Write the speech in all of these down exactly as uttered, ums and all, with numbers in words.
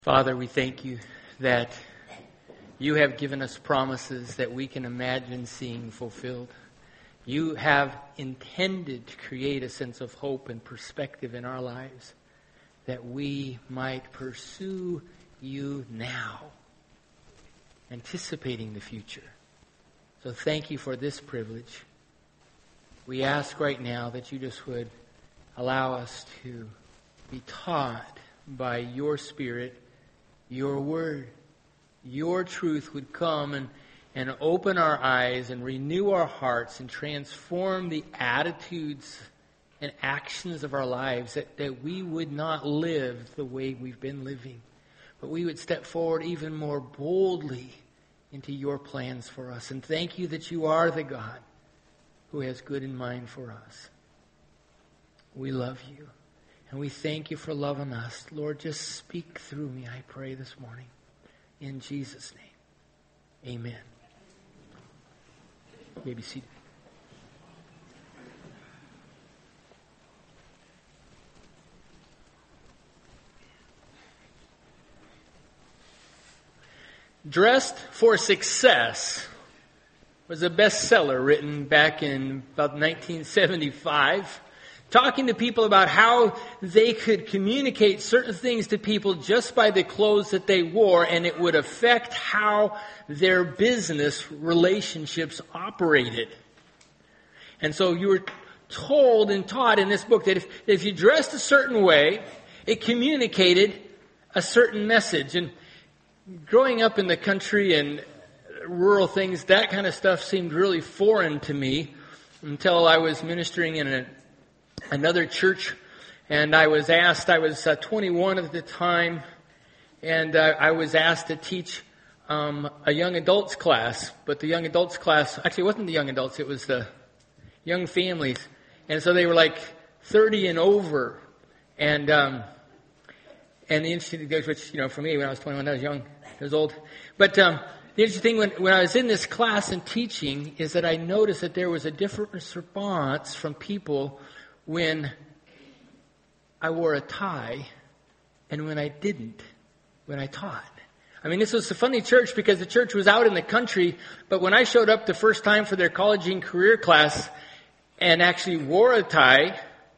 Father, we thank you that you have given us promises that we can imagine seeing fulfilled. You have intended to create a sense of hope and perspective in our lives that we might pursue you now, anticipating the future. So thank you for this privilege. We ask right now that you just would allow us to be taught by your Spirit, your word, your truth would come and, and open our eyes and renew our hearts and transform the attitudes and actions of our lives, that, that we would not live the way we've been living, but we would step forward even more boldly into your plans for us. And thank you that you are the God who has good in mind for us. We love you. And we thank you for loving us. Lord, just speak through me, I pray this morning. In Jesus' name, amen. You may be seated. Dressed for Success was a bestseller written back in about nineteen seventy-five. Talking to people about how they could communicate certain things to people just by the clothes that they wore, and it would affect how their business relationships operated. And so you were told and taught in this book that if, if you dressed a certain way, it communicated a certain message. And growing up in the country and rural things, that kind of stuff seemed really foreign to me until I was ministering in a another church, and I was asked, I was uh, twenty-one at the time, and uh, I was asked to teach um, a young adults class, but the young adults class, actually it wasn't the young adults, it was the young families, and so they were like thirty and over, and um, and the interesting thing, which, you know, for me, when I was twenty-one, I was young, I was old, but um, the interesting thing when, when I was in this class and teaching is that I noticed that there was a different response from people when I wore a tie and when I didn't, when I taught. I mean, this was a funny church because the church was out in the country, but when I showed up the first time for their college and career class and actually wore a tie,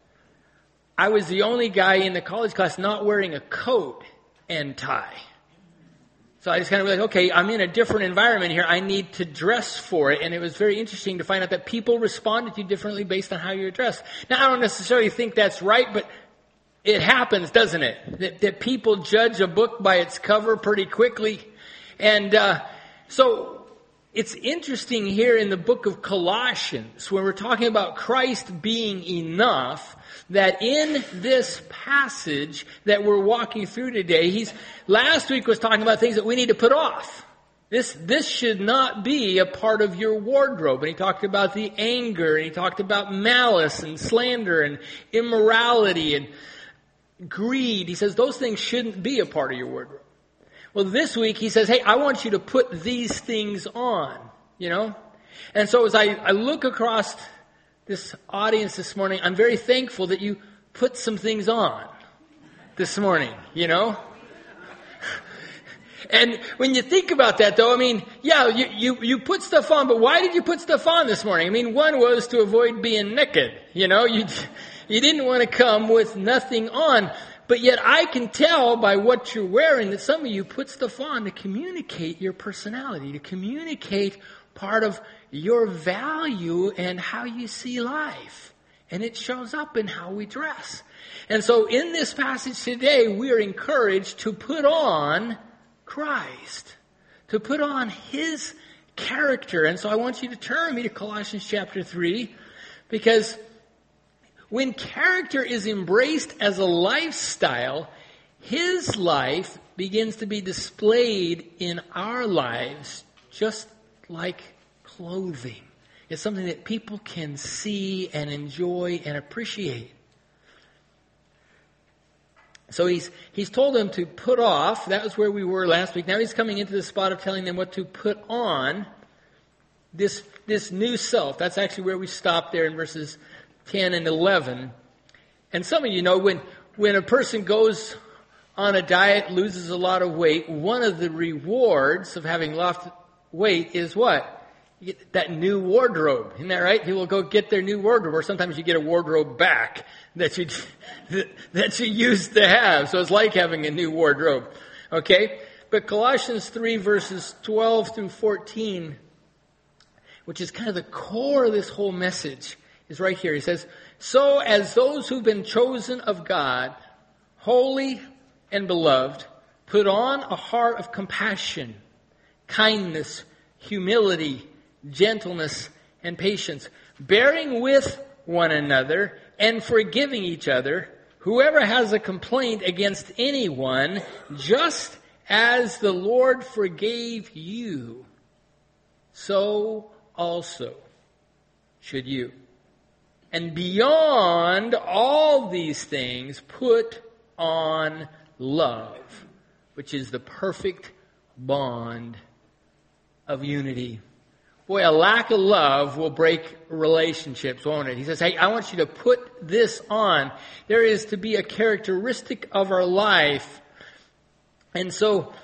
I was the only guy in the college class not wearing a coat and tie. So I just kind of like, okay, I'm in a different environment here. I need to dress for it. And it was very interesting to find out that people responded to you differently based on how you're dressed. Now, I don't necessarily think that's right, but it happens, doesn't it? That, that people judge a book by its cover pretty quickly. And uh, so it's interesting here in the book of Colossians, when we're talking about Christ being enough, that in this passage that we're walking through today, he's last week was talking about things that we need to put off. This this should not be a part of your wardrobe. And he talked about the anger, and he talked about malice and slander and immorality and greed. He says those things shouldn't be a part of your wardrobe. Well, this week he says, hey, I want you to put these things on, you know. And so as I, I look across this audience this morning, I'm very thankful that you put some things on this morning, you know. And when you think about that, though, I mean, yeah, you, you, you put stuff on, but why did you put stuff on this morning? I mean, one was to avoid being naked, you know. You, you didn't want to come with nothing on. But yet I can tell by what you're wearing that some of you put stuff on to communicate your personality, to communicate part of your value and how you see life. And it shows up in how we dress. And so in this passage today, we are encouraged to put on Christ, to put on His character. And so I want you to turn me to Colossians chapter three, because when character is embraced as a lifestyle, His life begins to be displayed in our lives just like clothing. It's something that people can see and enjoy and appreciate. So he's he's told them to put off. That was where we were last week. Now he's coming into the spot of telling them what to put on. This, this new self. That's actually where we stopped there in verses ten and eleven. And some of you know when, when a person goes on a diet, loses a lot of weight, one of the rewards of having lost weight is what? You get that new wardrobe. Isn't that right? People go get their new wardrobe, or sometimes you get a wardrobe back that you, that you used to have. So it's like having a new wardrobe. Okay? But Colossians three verses twelve through fourteen, which is kind of the core of this whole message, is right here. He says, so as those who've been chosen of God, holy and beloved, put on a heart of compassion, kindness, humility, gentleness, and patience, bearing with one another and forgiving each other. Whoever has a complaint against anyone, just as the Lord forgave you, so also should you. And beyond all these things, put on love, which is the perfect bond of unity. Boy, a lack of love will break relationships, won't it? He says, hey, I want you to put this on. There is to be a characteristic of our life. And so,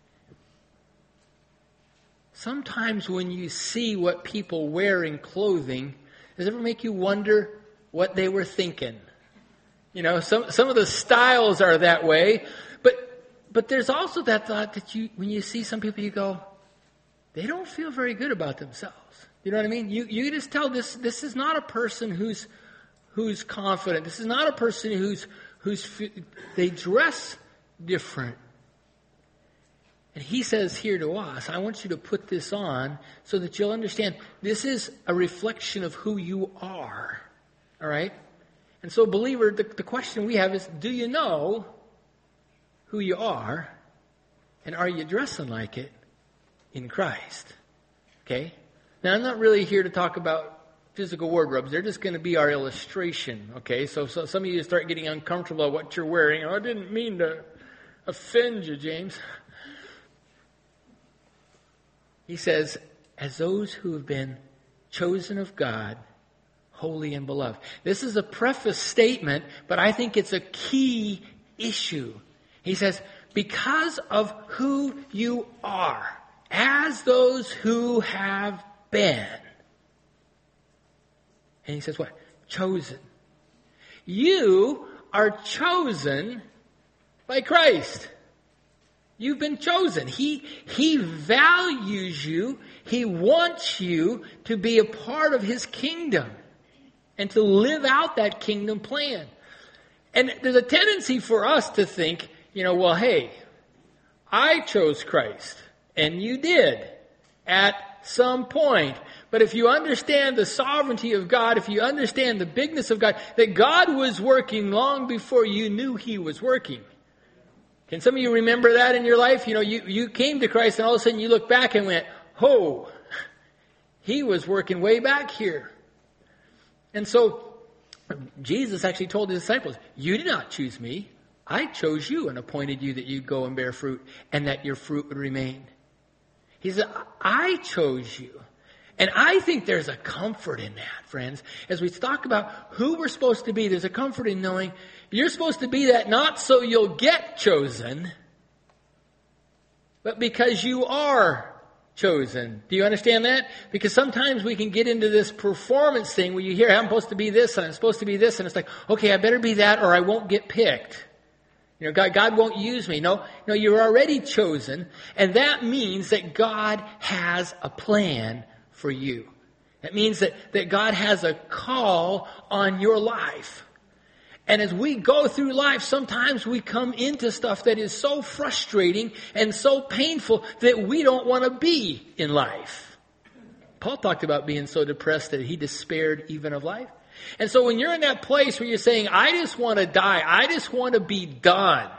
sometimes when you see what people wear in clothing, does it ever make you wonder what they were thinking? You know, some some of the styles are that way, but but there's also that thought that you, when you see some people, you go, they don't feel very good about themselves. You know what I mean? You you just tell this this is not a person who's who's confident. This is not a person who's who's they dress different. And he says here to us, I want you to put this on so that you'll understand this is a reflection of who you are. All right? And so, believer, the, the question we have is, do you know who you are? And are you dressing like it in Christ? Okay? Now, I'm not really here to talk about physical wardrobes. They're just going to be our illustration. Okay? So, so some of you start getting uncomfortable at what you're wearing. Oh, I didn't mean to offend you, James. He says, as those who have been chosen of God, holy and beloved. This is a preface statement, but I think it's a key issue. He says, because of who you are, as those who have been. And he says what? Chosen. You are chosen by Christ. You've been chosen. He, he values you. He wants you to be a part of His kingdom and to live out that kingdom plan. And there's a tendency for us to think, you know, well, hey, I chose Christ, and you did at some point. But if you understand the sovereignty of God, if you understand the bigness of God, that God was working long before you knew He was working. Can some of you remember that in your life? You know, you, you came to Christ and all of a sudden you look back and went, oh, He was working way back here. And so Jesus actually told His disciples, you did not choose me. I chose you and appointed you that you'd go and bear fruit and that your fruit would remain. He said, I chose you. And I think there's a comfort in that, friends. As we talk about who we're supposed to be, there's a comfort in knowing you're supposed to be that not so you'll get chosen, but because you are chosen. Do you understand that? Because sometimes we can get into this performance thing where you hear, I'm supposed to be this and I'm supposed to be this, and it's like, okay, I better be that or I won't get picked. You know, God, God won't use me. No, no, you're already chosen, and that means that God has a plan for you. That means that, that God has a call on your life. And as we go through life, sometimes we come into stuff that is so frustrating and so painful that we don't want to be in life. Paul talked about being so depressed that he despaired even of life. And so when you're in that place where you're saying, I just want to die, I just want to be done,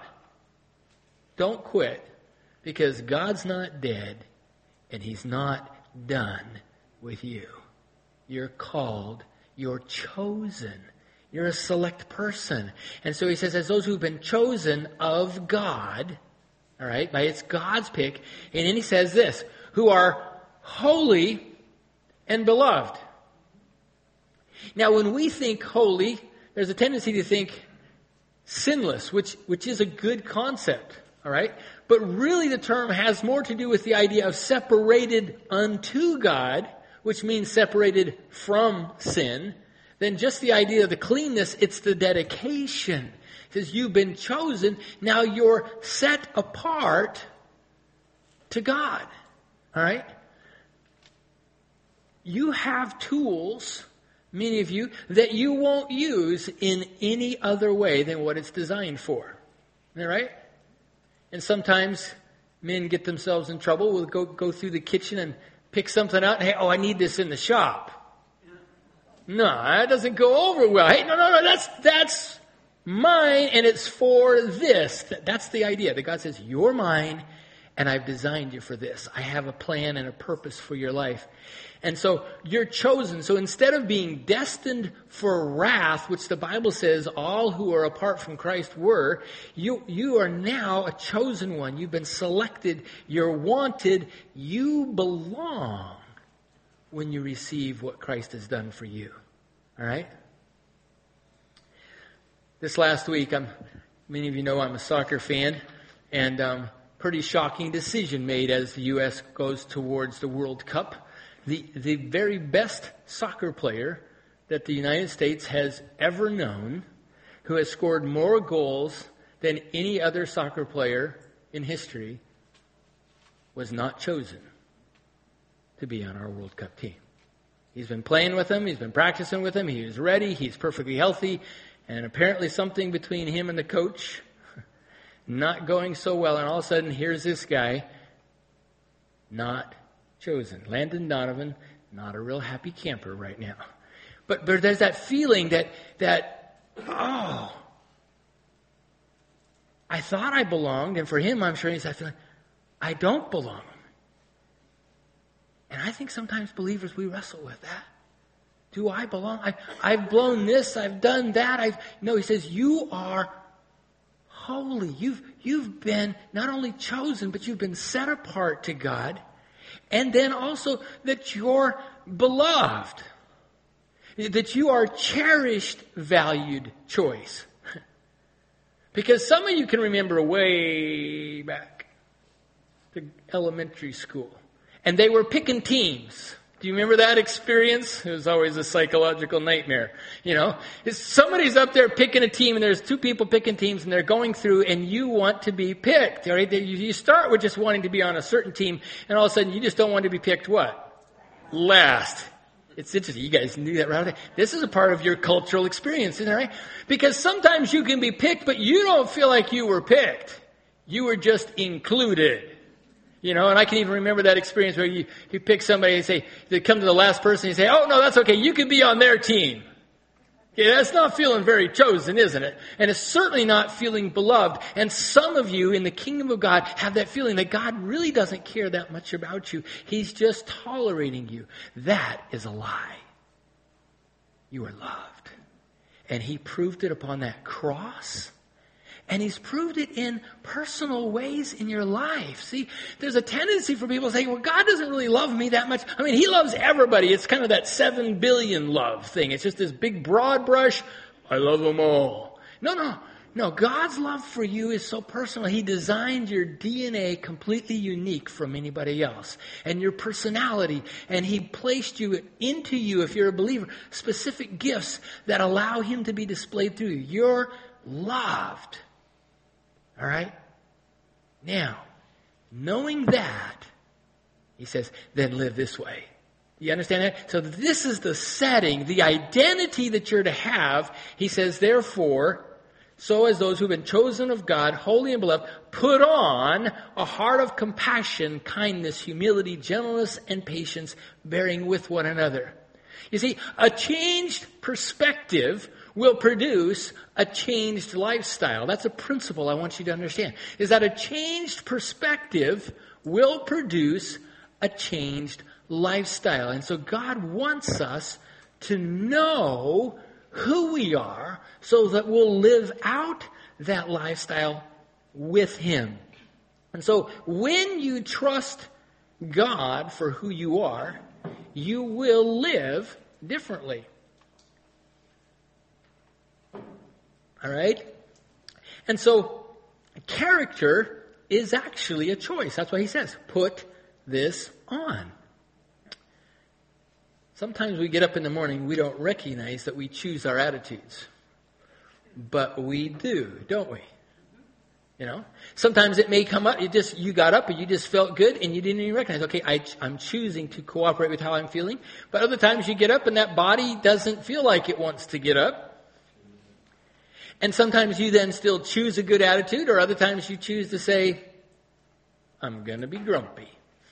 don't quit, because God's not dead and He's not done with you. You're called, you're chosen, you're a select person. And so he says, as those who've been chosen of God, all right, by it's God's pick, and then he says this, who are holy and beloved. Now, when we think holy, there's a tendency to think sinless, which, which is a good concept, all right? But really the term has more to do with the idea of separated unto God, which means separated from sin, than just the idea of the cleanness. It's the dedication. It says you've been chosen, now you're set apart to God, all right? You have tools, many of you, that you won't use in any other way than what it's designed for. All right? And sometimes men get themselves in trouble. We'll go, go through the kitchen and pick something out. And, hey, oh, I need this in the shop. No, that doesn't go over well. Hey, no, no, no, that's, that's mine and it's for this. That's the idea that God says, you're mine and I've designed you for this. I have a plan and a purpose for your life. And so you're chosen. So instead of being destined for wrath, which the Bible says all who are apart from Christ were, you, you are now a chosen one. You've been selected. You're wanted. You belong when you receive what Christ has done for you. All right? This last week, I'm, many of you know I'm a soccer fan, and um, pretty shocking decision made as the U S goes towards the World Cup. The, the very best soccer player that the United States has ever known, who has scored more goals than any other soccer player in history, was not chosen to be on our World Cup team. He's been playing with them. He's been practicing with them. He was ready. He's perfectly healthy. And apparently something between him and the coach not going so well. And all of a sudden, here's this guy not chosen. Landon Donovan, not a real happy camper right now. But, but there's that feeling that, that, oh, I thought I belonged. And for him, I'm sure he's that feeling, I don't belong. And I think sometimes believers, we wrestle with that. Do I belong? I, I've blown this. I've done that. I've no. He says you are holy. You've you've been not only chosen, but you've been set apart to God, and then also that you're beloved, that you are cherished, valued choice. Because some of you can remember way back to elementary school, and they were picking teams. Do you remember that experience? It was always a psychological nightmare. You know, it's somebody's up there picking a team, and there's two people picking teams, and they're going through, and you want to be picked. All right? You start with just wanting to be on a certain team, and all of a sudden you just don't want to be picked what? Last. It's interesting. You guys knew that right away. This is a part of your cultural experience, isn't it? Right? Because sometimes you can be picked, but you don't feel like you were picked. You were just included. You know, and I can even remember that experience where you, you pick somebody and say, they come to the last person and you say, oh, no, that's okay. You can be on their team. Okay, that's not feeling very chosen, isn't it? And it's certainly not feeling beloved. And some of you in the kingdom of God have that feeling that God really doesn't care that much about you. He's just tolerating you. That is a lie. You are loved. And He proved it upon that cross. And He's proved it in personal ways in your life. See, there's a tendency for people to say, well, God doesn't really love me that much. I mean, He loves everybody. It's kind of that seven billion love thing. It's just this big broad brush. I love them all. No, no, no. God's love for you is so personal. He designed your D N A completely unique from anybody else. And your personality. And He placed you into you, if you're a believer, specific gifts that allow Him to be displayed through you. You're loved. All right? Now, knowing that, He says, then live this way. You understand that? So this is the setting, the identity that you're to have. He says, therefore, so as those who've been chosen of God, holy and beloved, put on a heart of compassion, kindness, humility, gentleness, and patience, bearing with one another. You see, a changed perspective will produce a changed lifestyle. That's a principle I want you to understand. Is that a changed perspective will produce a changed lifestyle. And so God wants us to know who we are so that we'll live out that lifestyle with Him. And so when you trust God for who you are, you will live differently. All right? And so character is actually a choice. That's why he says, put this on. Sometimes we get up in the morning, we don't recognize that we choose our attitudes. But we do, don't we? You know, sometimes it may come up, you just, you got up and you just felt good and you didn't even recognize, okay, I, I'm choosing to cooperate with how I'm feeling. But other times you get up and that body doesn't feel like it wants to get up. And sometimes you then still choose a good attitude, or other times you choose to say, I'm going to be grumpy.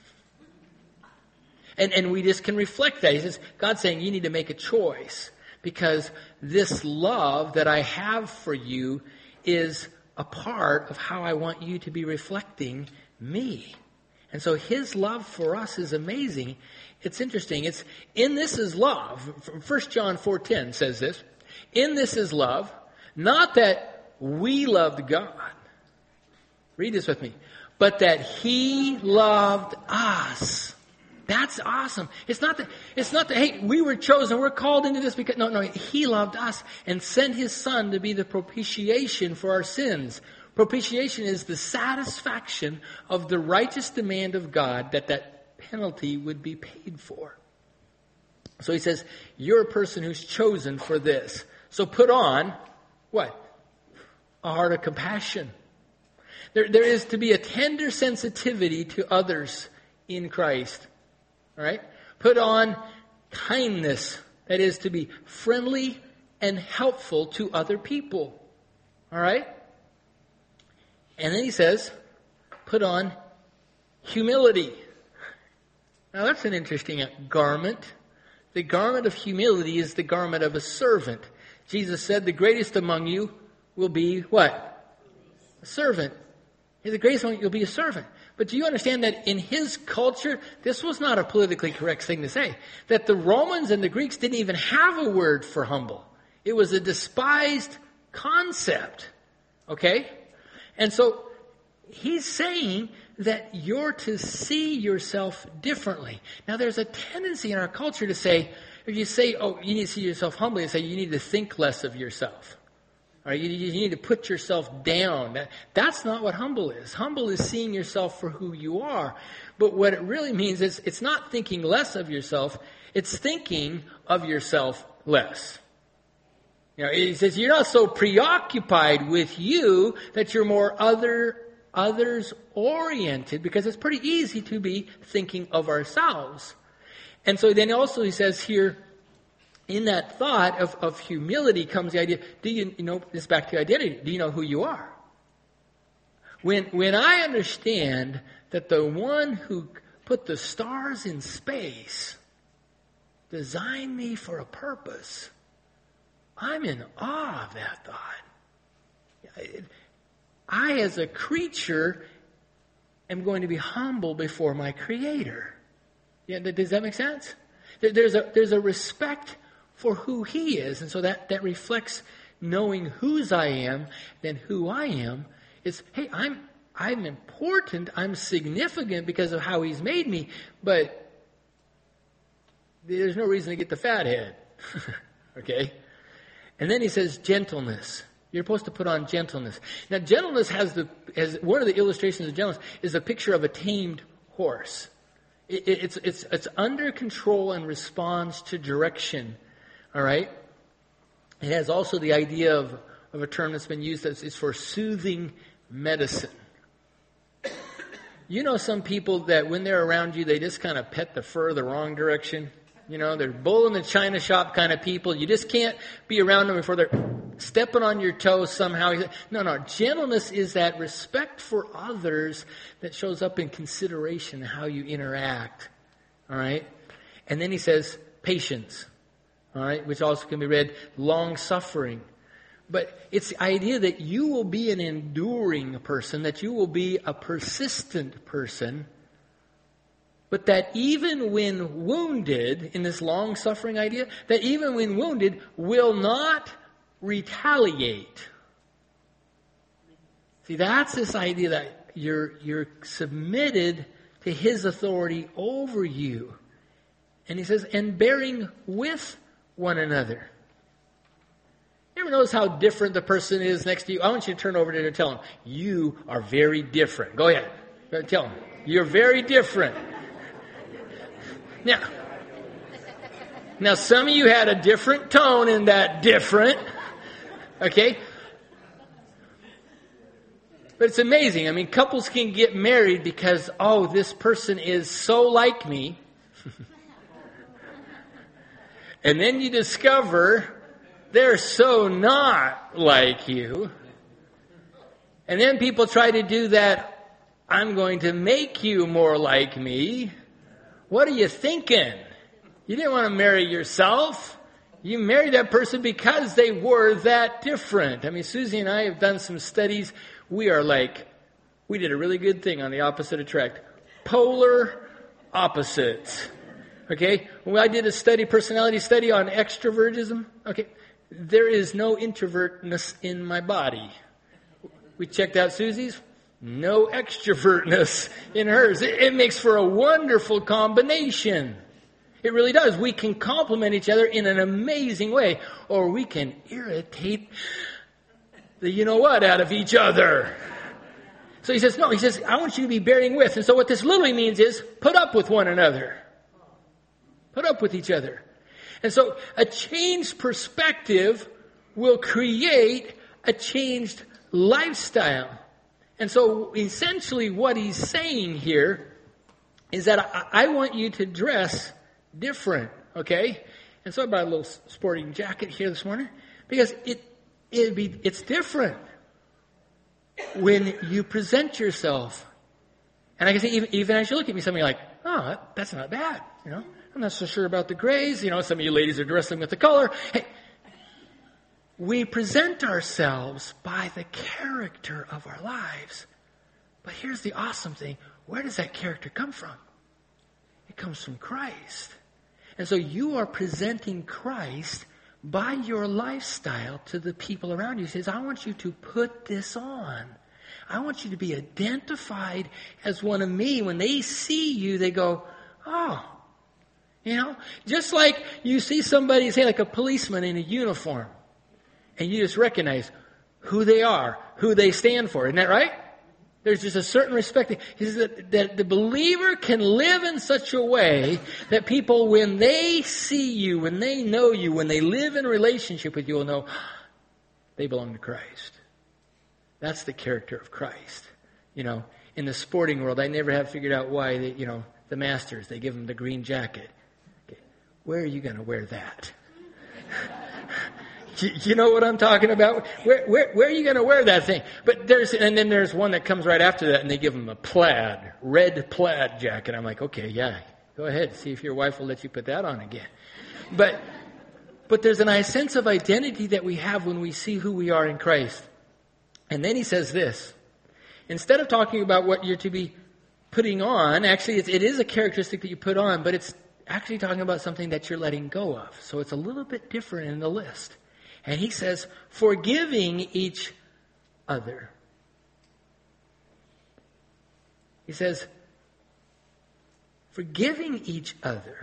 And, and we just can reflect that. He says, God's saying you need to make a choice, because this love that I have for you is a part of how I want you to be reflecting me. And so his love for us is amazing. It's interesting. It's in this is love. First John four ten says this. In this is love, not that we loved God. Read this with me. But that he loved us. That's awesome. It's not that, it's not that, hey, we were chosen, we're called into this because, no, no, he loved us and sent his son to be the propitiation for our sins. Propitiation is the satisfaction of the righteous demand of God that that penalty would be paid for. So he says, you're a person who's chosen for this. So put on, what? A heart of compassion. There, there is to be a tender sensitivity to others in Christ. All right? Put on kindness, that is to be friendly and helpful to other people. All right? And then he says, put on humility. Now that's an interesting garment. The garment of humility is the garment of a servant. Jesus said, the greatest among you will be what? A servant. The greatest among you will be a servant. But do you understand that in his culture, this was not a politically correct thing to say? That the Romans and the Greeks didn't even have a word for humble. It was a despised concept. Okay? And so he's saying that you're to see yourself differently. Now there's a tendency in our culture to say, if you say, oh, you need to see yourself humbly, and say you need to think less of yourself. All right, you, you need to put yourself down. That, that's not what humble is. Humble is seeing yourself for who you are. But what it really means is it's not thinking less of yourself. It's thinking of yourself less. You know, he says you're not so preoccupied with you that you're more other others oriented, because it's pretty easy to be thinking of ourselves. And so then also he says here, in that thought of, of humility comes the idea, do you, you know, this back to identity. Do you know who you are? When, when I understand that the one who put the stars in space designed me for a purpose, I'm in awe of that thought. I, as a creature, am going to be humble before my Creator. Yeah, does that make sense? There's a, there's a respect for who he is. And so that, that reflects knowing whose I am, then who I am is, hey, I'm I'm important, I'm significant because of how he's made me, but there's no reason to get the fat head. Okay? And then he says gentleness. You're supposed to put on gentleness. Now gentleness has the has one of the illustrations of gentleness is a picture of a tamed horse. It, it, it's it's it's under control and responds to direction. All right? It has also the idea of, of a term that's been used as is for soothing medicine. You know some people that when they're around you, they just kind of pet the fur the wrong direction. You know, they're bull in the china shop kind of people. You just can't be around them before they're stepping on your toes somehow. No, no. Gentleness is that respect for others that shows up in consideration how you interact. All right? And then he says patience. All right, which also can be read long-suffering. But it's the idea that you will be an enduring person, that you will be a persistent person, but that even when wounded, in this long-suffering idea, that even when wounded, will not retaliate. See, that's this idea that you're, you're submitted to his authority over you. And he says, and bearing with one another. You ever notice how different the person is next to you? I want you to turn over there and tell them, you are very different. Go ahead. Go tell them, you're very different. Now, now some of you had a different tone in that different. Okay? But it's amazing. I mean, couples can get married because, oh, this person is so like me. And then you discover they're so not like you. And then people try to do that, I'm going to make you more like me. What are you thinking? You didn't want to marry yourself. You married that person because they were that different. I mean, Susie and I have done some studies. We are like, we did a really good thing on the opposite attract. Polar opposites. Okay? When I did a study, personality study on extrovertism, okay, there is no introvertness in my body. We checked out Susie's. No extrovertness in hers. It, it makes for a wonderful combination. It really does. We can complement each other in an amazing way. Or we can irritate the you-know-what out of each other. So he says, no, he says, I want you to be bearing with. And so what this literally means is put up with one another. Put up with each other. And so a changed perspective will create a changed lifestyle. And so essentially what he's saying here is that I, I want you to dress different, okay? And so I brought a little sporting jacket here this morning because it it'd be it's different when you present yourself. And I can say, even, even as you look at me, some of you are like, oh, that's not bad, you know? I'm not so sure about the grays. You know, some of you ladies are dressing with the color. Hey, we present ourselves by the character of our lives. But here's the awesome thing. Where does that character come from? It comes from Christ. And so you are presenting Christ by your lifestyle to the people around you. He says, I want you to put this on. I want you to be identified as one of me. When they see you, they go, oh, you know, just like you see somebody, say like a policeman in a uniform, and you just recognize who they are, who they stand for. Isn't that right? There's just a certain respect. He says that, that the believer can live in such a way that people, when they see you, when they know you, when they live in a relationship with you, will know they belong to Christ. That's the character of Christ. You know, in the sporting world, I never have figured out why, they, you know, the Masters, they give them the green jacket. Okay. Where are you going to wear that? You know what I'm talking about? Where, where, where are you going to wear that thing? But there's, and then there's one that comes right after that, and they give them a plaid, red plaid jacket. I'm like, okay, yeah, go ahead, see if your wife will let you put that on again. But, but there's a nice sense of identity that we have when we see who we are in Christ. And then he says this: instead of talking about what you're to be putting on, actually, it, it is a characteristic that you put on, but it's actually talking about something that you're letting go of. So it's a little bit different in the list. And he says, forgiving each other. He says, forgiving each other.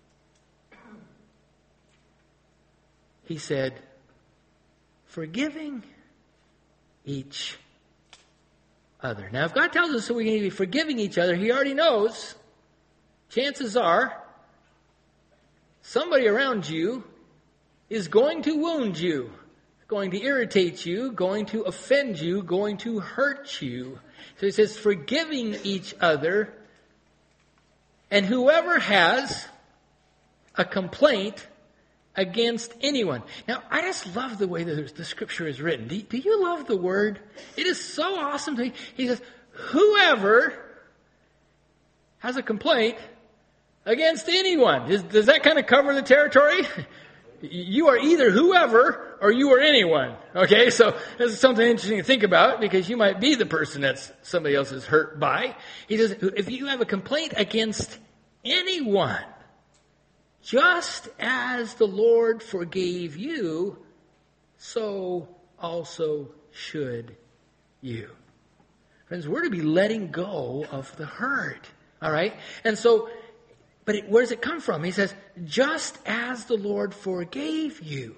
He said, forgiving each other. Now, if God tells us that we're going to be forgiving each other, he already knows, chances are, somebody around you is going to wound you, going to irritate you, going to offend you, going to hurt you. So he says, forgiving each other, and whoever has a complaint against anyone. Now, I just love the way that the scripture is written. Do, do you love the word? It is so awesome to me. He says, whoever has a complaint against anyone. Does, does that kind of cover the territory? You are either whoever or you are anyone. Okay, so this is something interesting to think about because you might be the person that somebody else is hurt by. He says, if you have a complaint against anyone, just as the Lord forgave you, so also should you. Friends, we're to be letting go of the hurt. All right? And so, but it, where does it come from? He says, just as the Lord forgave you.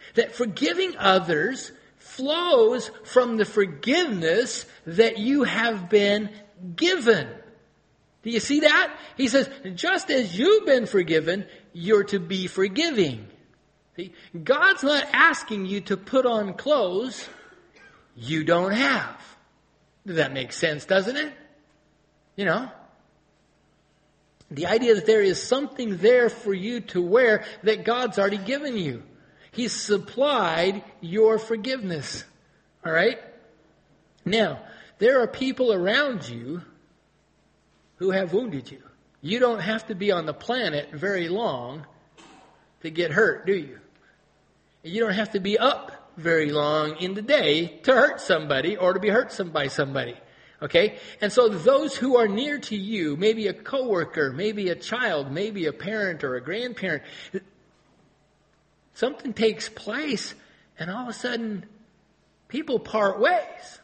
That forgiving others flows from the forgiveness that you have been given. Do you see that? He says, just as you've been forgiven, you're to be forgiving. See, God's not asking you to put on clothes you don't have. That makes sense, doesn't it? You know? The idea that there is something there for you to wear that God's already given you. He's supplied your forgiveness. All right? Now, there are people around you who have wounded you. You don't have to be on the planet very long to get hurt, do you? You don't have to be up very long in the day to hurt somebody or to be hurt some by somebody. Okay? And so those who are near to you, maybe a coworker, maybe a child, maybe a parent or a grandparent, something takes place and all of a sudden people part ways.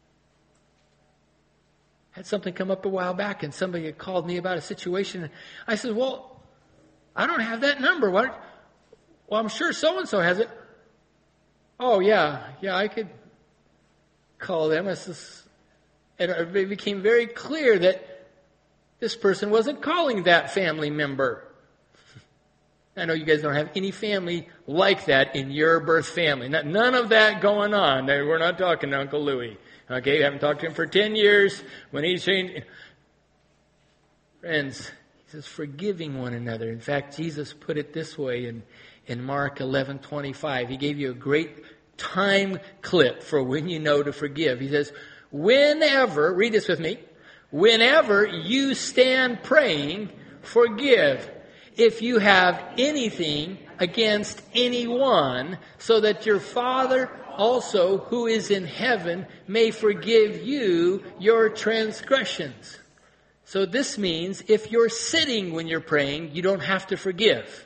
Had something come up a while back and somebody had called me about a situation. I said, well, I don't have that number. What? Well, I'm sure so-and-so has it. Oh, yeah, yeah, I could call them. I said, and it became very clear that this person wasn't calling that family member. I know you guys don't have any family like that in your birth family. Not, none of that going on. We're not talking to Uncle Louie. Okay, we haven't talked to him for ten years. When he's changed, friends, he says, forgiving one another. In fact, Jesus put it this way in, in Mark eleven twenty-five. He gave you a great time clip for when you know to forgive. He says, whenever, read this with me, whenever you stand praying, forgive if you have anything against anyone, so that your Father also, who is in heaven, may forgive you your transgressions. So this means if you're sitting when you're praying, you don't have to forgive.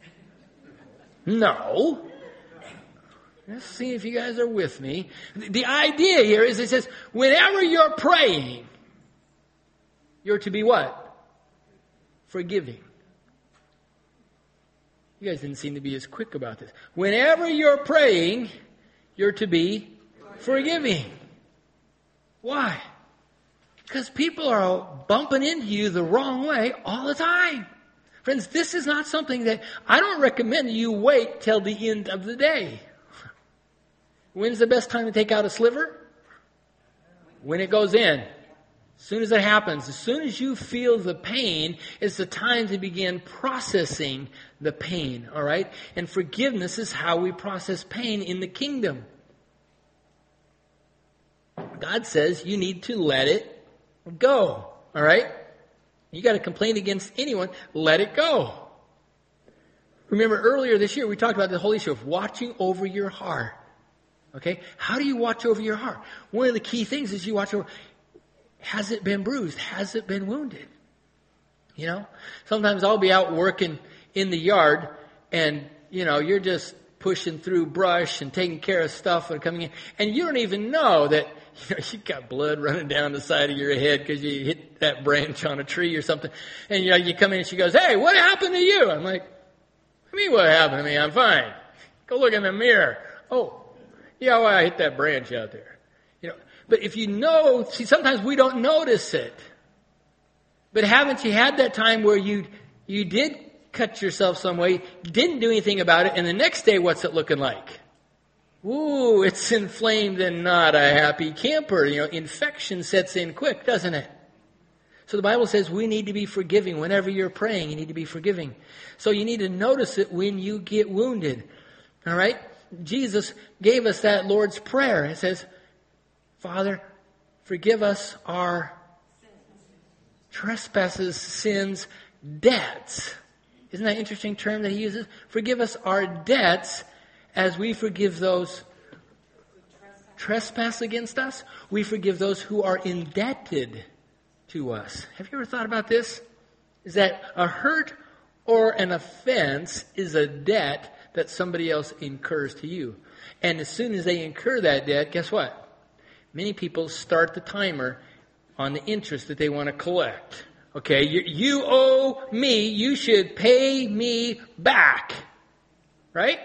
No. Let's see if you guys are with me. The idea here is it says, whenever you're praying, you're to be what? Forgiving. You guys didn't seem to be as quick about this. Whenever you're praying, you're to be forgiving. Why? Because people are bumping into you the wrong way all the time. Friends, this is not something that I don't recommend you wait till the end of the day. When's the best time to take out a sliver? When it goes in. As soon as it happens, as soon as you feel the pain, it's the time to begin processing the pain, all right? And forgiveness is how we process pain in the kingdom. God says you need to let it go, all right? You got to complain against anyone, let it go. Remember earlier this year we talked about the whole issue of watching over your heart. Okay? How do you watch over your heart? One of the key things is you watch over, has it been bruised? Has it been wounded? You know? Sometimes I'll be out working in the yard and, you know, you're just pushing through brush and taking care of stuff and coming in. And you don't even know that, you know, you got blood running down the side of your head because you hit that branch on a tree or something. And, you know, you come in and she goes, hey, what happened to you? I'm like, what do you mean what happened to me? I'm fine. Go look in the mirror. Oh, yeah, well, I hit that branch out there. You know, but if you know, see, sometimes we don't notice it. But haven't you had that time where you you did cut yourself some way, didn't do anything about it, and the next day, what's it looking like? Ooh, it's inflamed and not a happy camper. You know, infection sets in quick, doesn't it? So the Bible says we need to be forgiving. Whenever you're praying, you need to be forgiving. So you need to notice it when you get wounded. All right? Jesus gave us that Lord's Prayer. It says, Father, forgive us our trespasses, sins, debts. Isn't that an interesting term that he uses? Forgive us our debts as we forgive those trespass against us. We forgive those who are indebted to us. Have you ever thought about this? Is that a hurt or an offense is a debt that somebody else incurs to you. And as soon as they incur that debt, guess what? Many people start the timer on the interest that they want to collect. Okay, you, you owe me, you should pay me back. Right?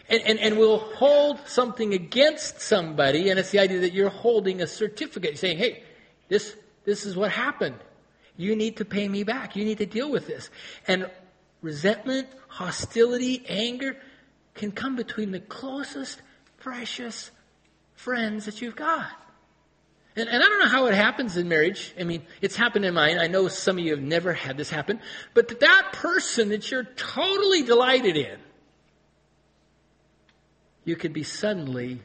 And, and, and we'll hold something against somebody, and it's the idea that you're holding a certificate saying, hey, this, this is what happened. You need to pay me back. You need to deal with this. And resentment, hostility, anger can come between the closest, precious friends that you've got. And, and I don't know how it happens in marriage. I mean, it's happened in mine. I know some of you have never had this happen. But that, that person that you're totally delighted in, you could be suddenly,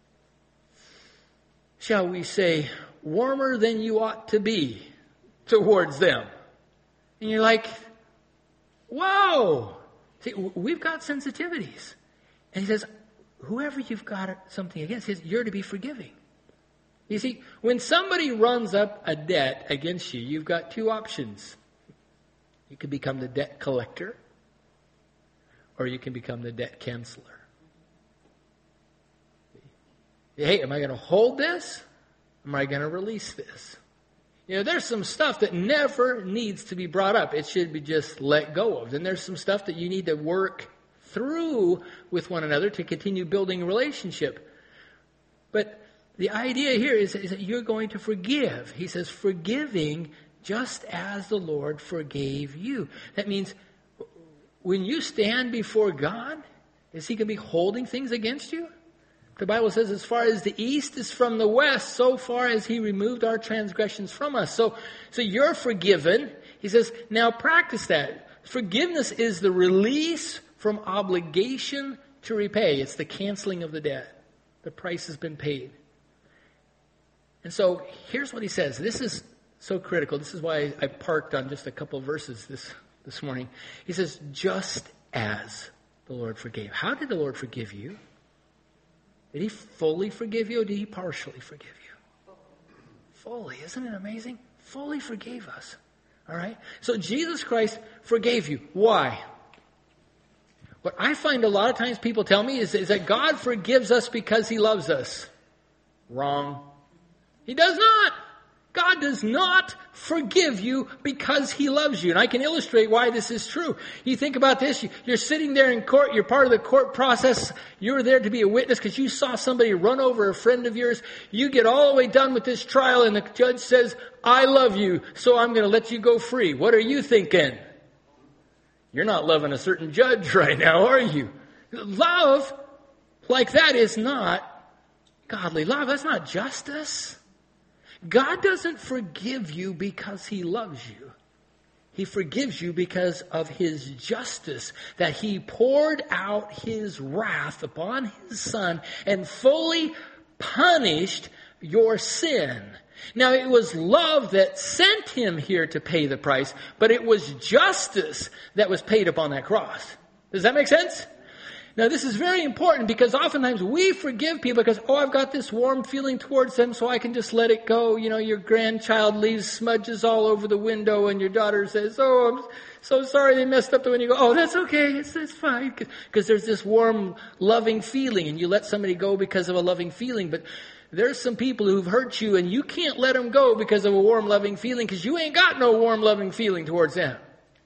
shall we say, warmer than you ought to be towards them. And you're like, whoa. See, we've got sensitivities. And he says, whoever you've got something against, you're to be forgiving. You see, when somebody runs up a debt against you, you've got two options. You can become the debt collector, or you can become the debt canceller. Hey, am I going to hold this? Am I going to release this? You know, there's some stuff that never needs to be brought up. It should be just let go of. And there's some stuff that you need to work through with one another to continue building a relationship. But the idea here is, is that you're going to forgive. He says, forgiving just as the Lord forgave you. That means when you stand before God, is He going to be holding things against you? The Bible says, as far as the east is from the west, so far as He removed our transgressions from us. So, so you're forgiven. He says, now practice that. Forgiveness is the release from obligation to repay. It's the canceling of the debt. The price has been paid. And so here's what he says. This is so critical. This is why I parked on just a couple of verses this, this morning. He says, just as the Lord forgave. How did the Lord forgive you? Did He fully forgive you, or did He partially forgive you? Fully. Isn't it amazing? Fully forgave us. All right? So Jesus Christ forgave you. Why? What I find a lot of times people tell me is, is that God forgives us because He loves us. Wrong. He does not. God does not forgive you because He loves you. And I can illustrate why this is true. You think about this. You're sitting there in court. You're part of the court process. You're there to be a witness because you saw somebody run over a friend of yours. You get all the way done with this trial and the judge says, I love you, so I'm going to let you go free. What are you thinking? You're not loving a certain judge right now, are you? Love like that is not godly love. That's not justice. God doesn't forgive you because He loves you. He forgives you because of His justice, that He poured out His wrath upon His Son and fully punished your sin. Now, it was love that sent Him here to pay the price, but it was justice that was paid upon that cross. Does that make sense? Now, this is very important because oftentimes we forgive people because, oh, I've got this warm feeling towards them, so I can just let it go. You know, your grandchild leaves smudges all over the window and your daughter says, oh, I'm so sorry they messed up the window. You go, oh, that's okay. It's, it's fine. Because there's this warm, loving feeling, and you let somebody go because of a loving feeling. But there's some people who've hurt you, and you can't let them go because of a warm, loving feeling because you ain't got no warm, loving feeling towards them.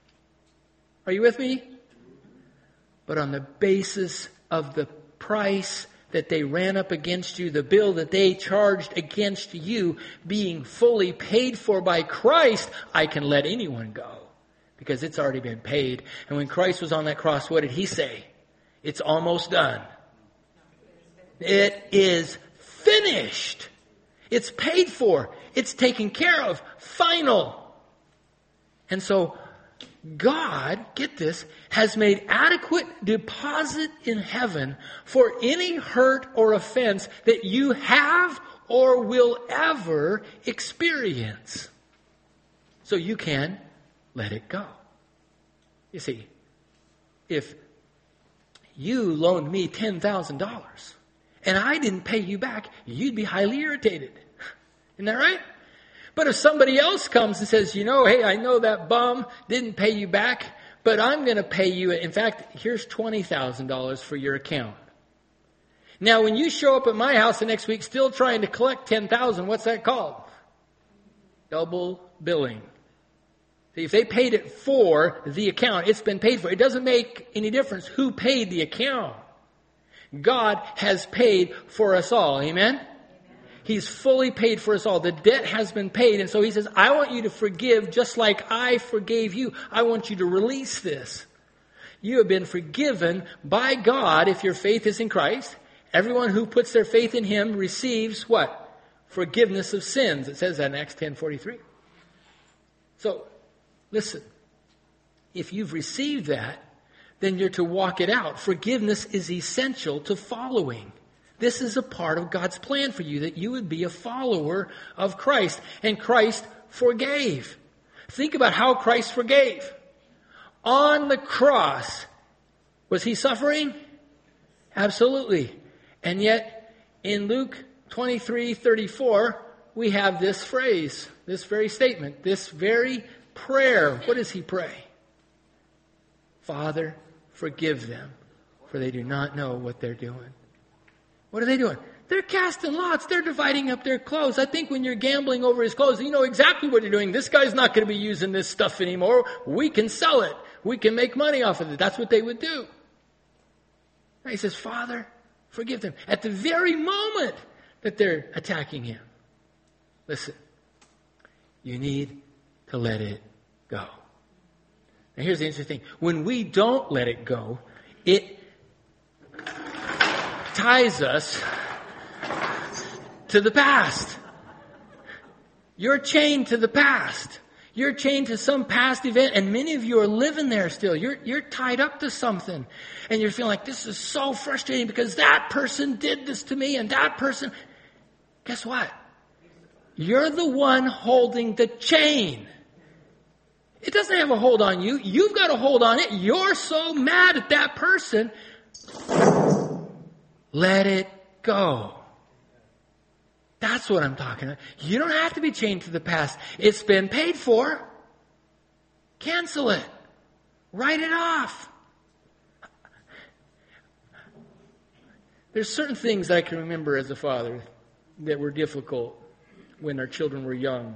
Are you with me? But on the basis of the price that they ran up against you, the bill that they charged against you being fully paid for by Christ, I can let anyone go because it's already been paid. And when Christ was on that cross, what did He say? It's almost done. It is finished. It's paid for. It's taken care of. Final. And so God, get this, has made adequate deposit in heaven for any hurt or offense that you have or will ever experience. So you can let it go. You see, if you loaned me ten thousand dollars and I didn't pay you back, you'd be highly irritated. Isn't that right? But if somebody else comes and says, you know, hey, I know that bum didn't pay you back, but I'm going to pay you. In fact, here's twenty thousand dollars for your account. Now, when you show up at my house the next week still trying to collect ten thousand dollars, what's that called? Double billing. See, if they paid it for the account, it's been paid for. It doesn't make any difference who paid the account. God has paid for us all. Amen? Amen? He's fully paid for us all. The debt has been paid. And so he says, I want you to forgive just like I forgave you. I want you to release this. You have been forgiven by God if your faith is in Christ. Everyone who puts their faith in him receives what? Forgiveness of sins. It says that in Acts ten forty-three. So, listen. If you've received that, then you're to walk it out. Forgiveness is essential to following. This is a part of God's plan for you, that you would be a follower of Christ. And Christ forgave. Think about how Christ forgave. On the cross, was he suffering? Absolutely. And yet, in Luke twenty-three thirty-four, we have this phrase, this very statement, this very prayer. What does he pray? Father, forgive them, for they do not know what they're doing. What are they doing? They're casting lots. They're dividing up their clothes. I think when you're gambling over his clothes, you know exactly what you're doing. This guy's not going to be using this stuff anymore. We can sell it. We can make money off of it. That's what they would do. And he says, Father, forgive them. At the very moment that they're attacking him. Listen, you need to let it go. Now here's the interesting thing. When we don't let it go, it ties us to the past. You're chained to the past. You're chained to some past event, and many of you are living there still. You're, you're tied up to something. And you're feeling like, this is so frustrating because that person did this to me and that person. Guess what? You're the one holding the chain. It doesn't have a hold on you. You've got a hold on it. You're so mad at that person. Let it go. That's what I'm talking about. You don't have to be chained to the past. It's been paid for. Cancel it. Write it off. There's certain things that I can remember as a father that were difficult when our children were young.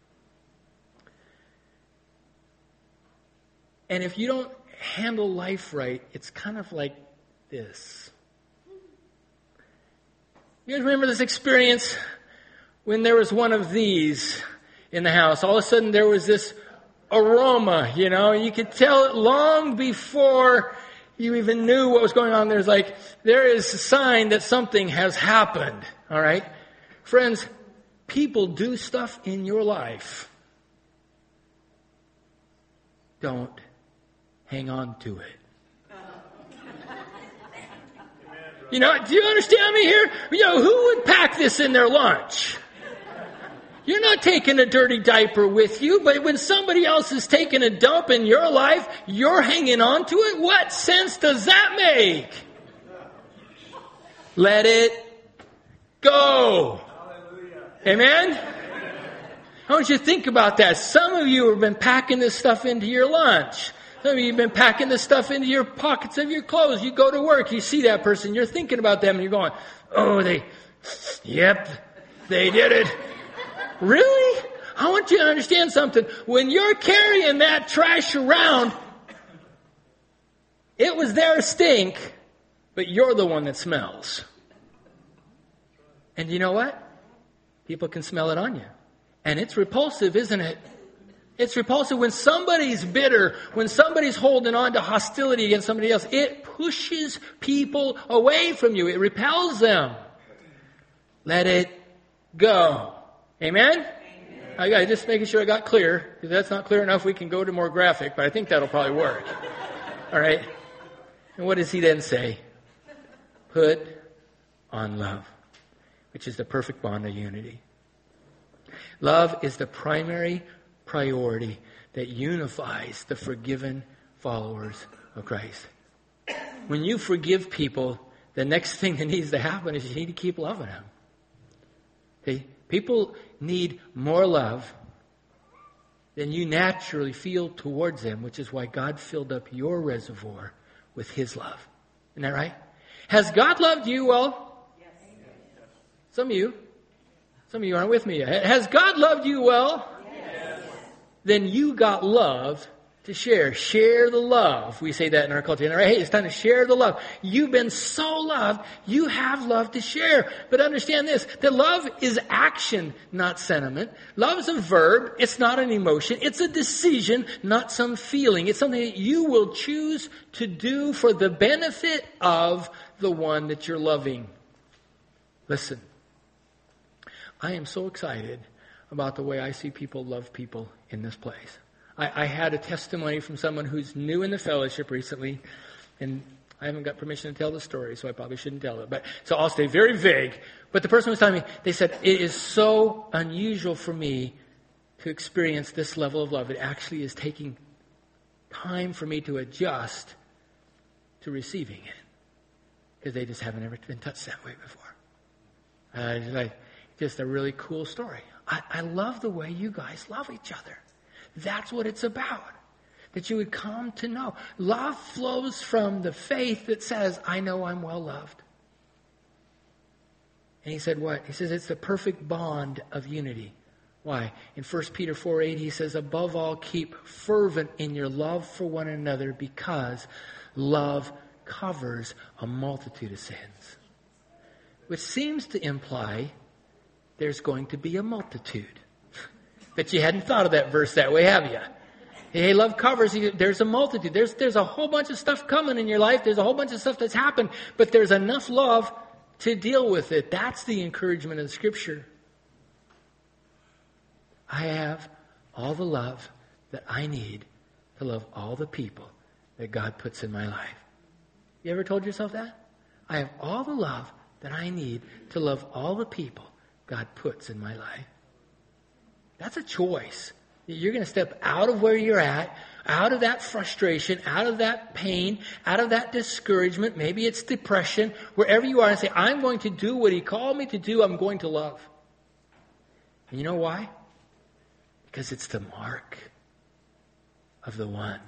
And if you don't handle life right, it's kind of like this. You guys remember this experience when there was one of these in the house? All of a sudden there was this aroma, you know, and you could tell it long before you even knew what was going on. There's like, there is a sign that something has happened, all right? Friends, people do stuff in your life. Don't hang on to it. You know, do you understand me here? You know, who would pack this in their lunch? You're not taking a dirty diaper with you, but when somebody else is taking a dump in your life, you're hanging on to it? What sense does that make? Let it go. Amen? I want you to think about that. Some of you have been packing this stuff into your lunch. Some of you have been packing this stuff into your pockets of your clothes. You go to work, you see that person, you're thinking about them, and you're going, oh, they, yep, they did it. Really? I want you to understand something. When you're carrying that trash around, it was their stink, but you're the one that smells. And you know what? People can smell it on you. And it's repulsive, isn't it? It's repulsive when somebody's bitter, when somebody's holding on to hostility against somebody else. It pushes people away from you. It repels them. Let it go. Amen? Amen. I got just making sure I got clear. If that's not clear enough, we can go to more graphic, but I think that'll probably work. All right. And what does he then say? Put on love, which is the perfect bond of unity. Love is the primary priority that unifies the forgiven followers of Christ. When you forgive people, the next thing that needs to happen is you need to keep loving them. Okay? People need more love than you naturally feel towards them, which is why God filled up your reservoir with His love. Isn't that right? Has God loved you well? Yes. Some of you. Some of you aren't with me yet. Has God loved you well? Yes. Then you got love to share. Share the love. We say that in our culture. And, hey, it's time to share the love. You've been so loved. You have love to share. But understand this, that love is action, not sentiment. Love is a verb. It's not an emotion. It's a decision, not some feeling. It's something that you will choose to do for the benefit of the one that you're loving. Listen, I am so excited about the way I see people love people in this place. I, I had a testimony from someone who's new in the fellowship recently, and I haven't got permission to tell the story, so I probably shouldn't tell it. But so I'll stay very vague. But the person was telling me, they said, it is so unusual for me to experience this level of love. It actually is taking time for me to adjust to receiving it, because they just haven't ever been touched that way before. Uh, it's like just a really cool story. I, I love the way you guys love each other. That's what it's about. That you would come to know. Love flows from the faith that says, I know I'm well loved. And he said what? He says it's the perfect bond of unity. Why? In First Peter four eight, he says, above all, keep fervent in your love for one another, because love covers a multitude of sins. Which seems to imply there's going to be a multitude. But you hadn't thought of that verse that way, have you? Hey, love covers. There's a multitude. There's there's a whole bunch of stuff coming in your life. There's a whole bunch of stuff that's happened. But there's enough love to deal with it. That's the encouragement of the Scripture. I have all the love that I need to love all the people that God puts in my life. You ever told yourself that? I have all the love that I need to love all the people God puts in my life. That's a choice. You're going to step out of where you're at, out of that frustration, out of that pain, out of that discouragement. Maybe it's depression, wherever you are, and say, I'm going to do what He called me to do. I'm going to love. And you know why? Because it's the mark of the one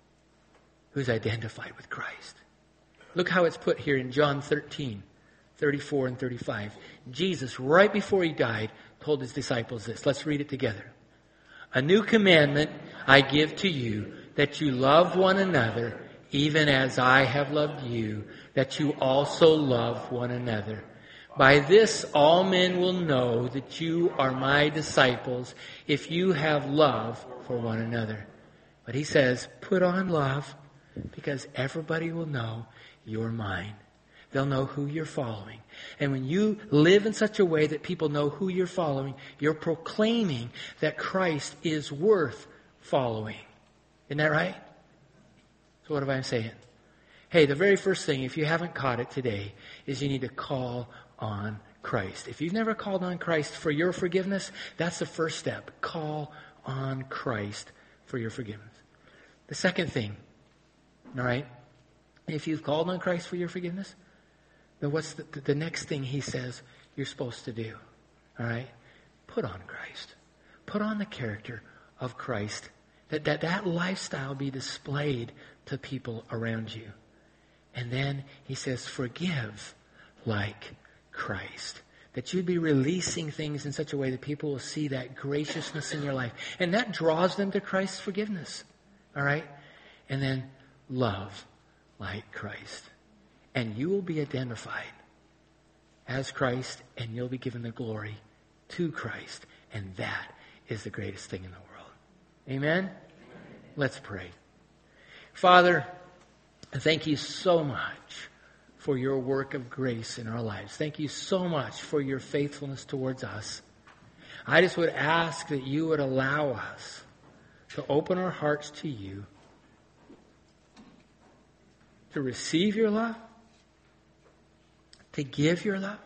who's identified with Christ. Look how it's put here in John thirteen, thirty-four and thirty-five. Jesus, right before He died, told His disciples this. Let's read it together. A new commandment I give to you, that you love one another, even as I have loved you, that you also love one another. By this all men will know that you are my disciples, if you have love for one another. But He says, put on love, because everybody will know you're mine. They'll know who you're following. And when you live in such a way that people know who you're following, you're proclaiming that Christ is worth following. Isn't that right? So what am I saying? Hey, the very first thing, if you haven't caught it today, is you need to call on Christ. If you've never called on Christ for your forgiveness, that's the first step. Call on Christ for your forgiveness. The second thing, all right, if you've called on Christ for your forgiveness, then what's the, the next thing He says you're supposed to do? All right? Put on Christ. Put on the character of Christ. That, that that lifestyle be displayed to people around you. And then He says, forgive like Christ. That you'd be releasing things in such a way that people will see that graciousness in your life. And that draws them to Christ's forgiveness. All right? And then love like Christ. And you will be identified as Christ, and you'll be given the glory to Christ. And that is the greatest thing in the world. Amen? Amen. Let's pray. Father, thank you so much for your work of grace in our lives. Thank you so much for your faithfulness towards us. I just would ask that you would allow us to open our hearts to you, to receive your love, to give your love,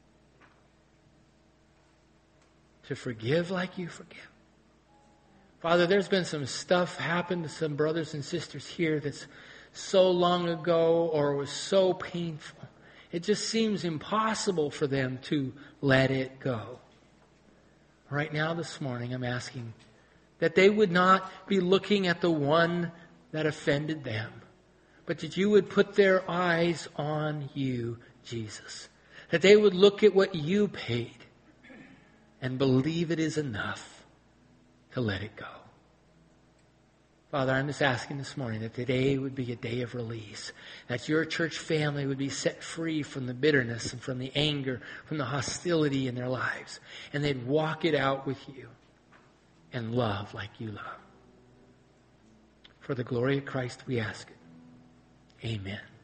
to forgive like you forgive. Father, there's been some stuff happen to some brothers and sisters here that's so long ago or was so painful. It just seems impossible for them to let it go. Right now this morning I'm asking that they would not be looking at the one that offended them, but that you would put their eyes on you, Jesus. That they would look at what you paid and believe it is enough to let it go. Father, I'm just asking this morning that today would be a day of release, that your church family would be set free from the bitterness and from the anger, from the hostility in their lives, and they'd walk it out with you and love like you love. For the glory of Christ, we ask it. Amen.